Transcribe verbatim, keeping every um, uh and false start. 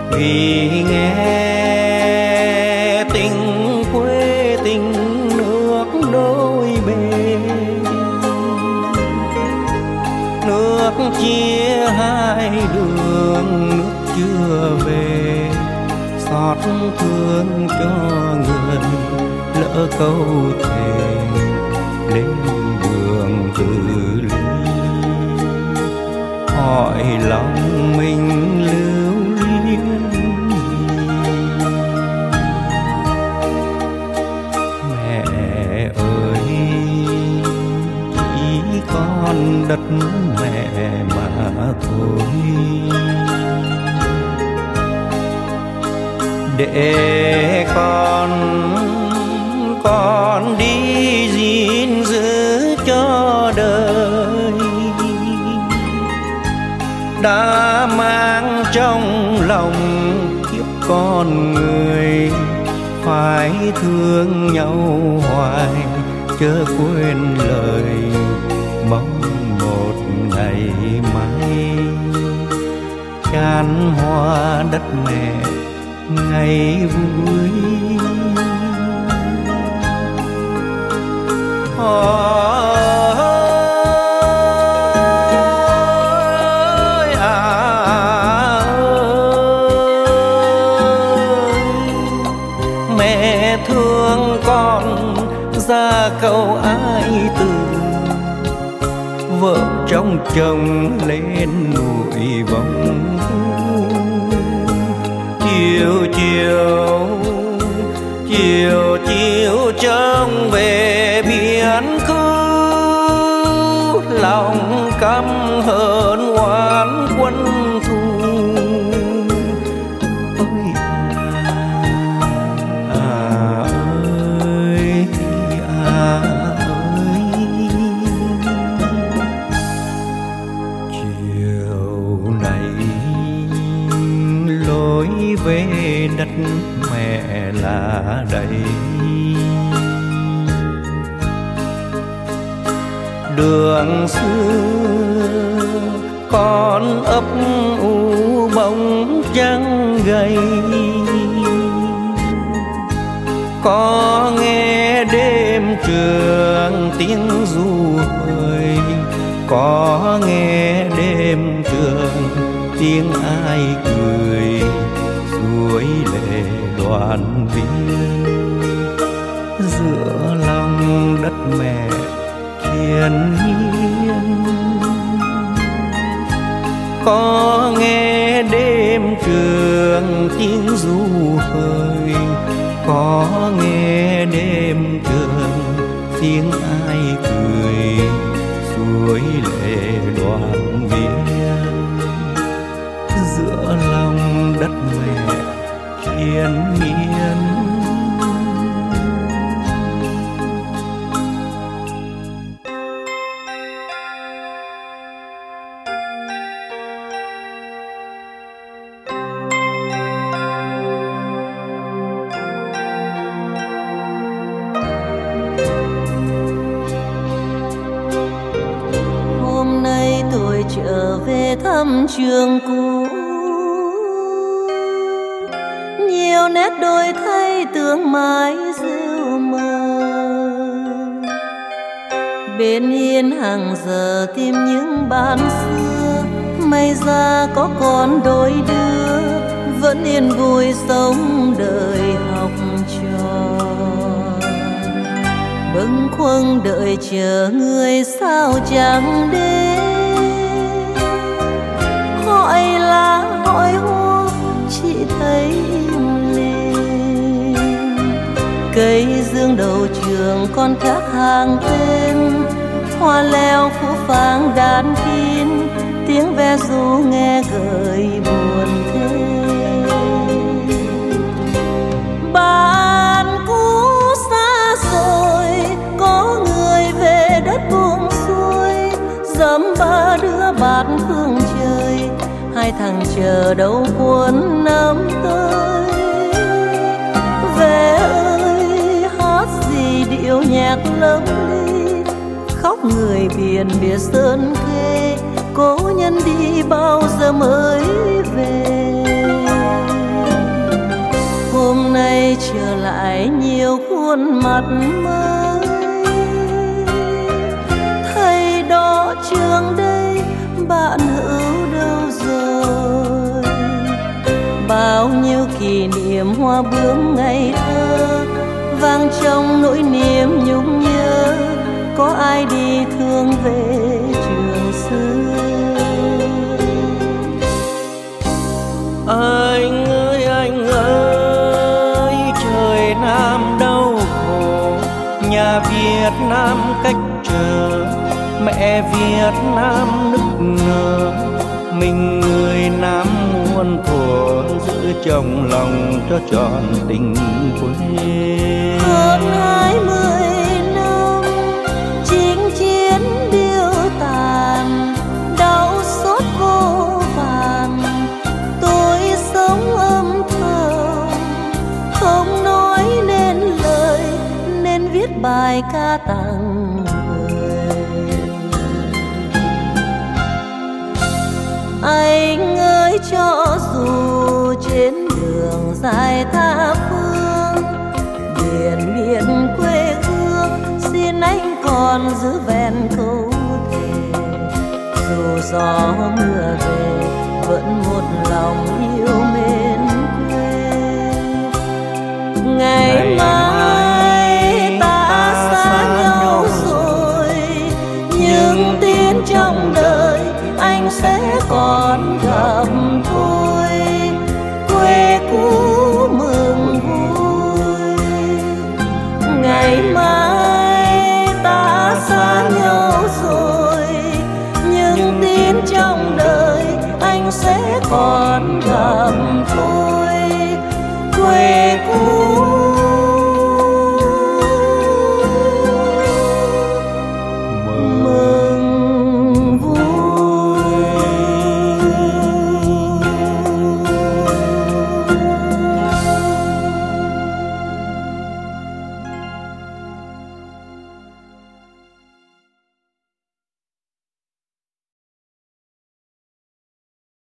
vì nghe tình quê tình nước đôi bên, nước chia hai đường nước chưa về, xót thương cho người lỡ câu thề lên đường từ ly. Hỏi lòng mình lưu luyến mẹ ơi, chỉ con đất mẹ mà thôi. Để con con đi gìn giữ cho đời, đã mang trong lòng kiếp con người, phải thương nhau hoài chớ quên lời, mong một ngày mai chan hoa đất mẹ ngày vui. Ôi à ơi, mẹ thương con ra câu ai từ, vợ trong chồng lên núi vòng chiều chiều chiều chiều trông về biển khứ, lòng căm hờn oán quân thù. Ôi à, à ơi à ơi, chiều này lối về đất mẹ là đây, đường xưa con ấp u bóng trắng gầy, có nghe đêm trường tiếng ru hời, có nghe đêm trường tiếng ai cười, suối lệ đoàn viên giữa lòng đất mẹ thiên nhiên. Có nghe đêm trường tiếng ru hời, có nghe đêm trường tiếng ai cười, suối lệ đoàn viên giữa lòng đất mẹ thiên nhiên. Hôm nay tôi trở về thăm trường cũ, nhiều nét đổi thay tương mãi rêu mờ, bên hiên hàng giờ tìm những bạn xưa, may ra có con đôi đứa vẫn yên vui sống đời học trò, bâng khuâng đợi chờ người sao chẳng đến. Hỏi lá hỏi hoa chỉ thấy im lìm, cây dương đầu trường con khác hàng tên, hoa leo phủ phàng đàn kín, tiếng ve ru nghe gợi buồn thêm. Bạn cũ xa rồi, có người về đất buông xuôi, dăm ba đứa bạt phương trời, hai thằng chờ đâu cuốn năm tới. Về ơi hát gì điệu nhạc lâng ly, khóc người biển biệt sơn khê, cố nhân đi bao giờ mới về. khuôn mặt mới. Thầy đó trường đây, bạn hữu đâu rồi? Bao nhiêu kỷ niệm hoa bướm ngày thơ vang trong nỗi niềm nhung nhớ, có ai đi thương về trường xưa. Anh ơi anh ơi, trời Nam đau khổ, nhà Việt Nam cách trở, mẹ Việt Nam nức nở. Mình người Nam muôn thuở, giữ trong lòng cho tròn tình quê. Hơn hai mươi năm chinh chiến điêu tàn, đau xót vô vàn. Tôi sống âm thầm, không nói nên lời, nên viết bài ca tặng người. Anh ơi cho dù trên đường dài tha phương, biển miền quê hương, xin anh còn giữ vẹn câu thề. Dù gió mưa về, vẫn một lòng yêu mến quê. Ngày mai ta xa nhau rồi, nhưng tin trong đời anh sẽ còn gặp tôi. Quê cũ mừng vui, ngày mai ta xa nhau rồi, nhưng tin trong đời anh sẽ còn gặp tôi. Quê cũ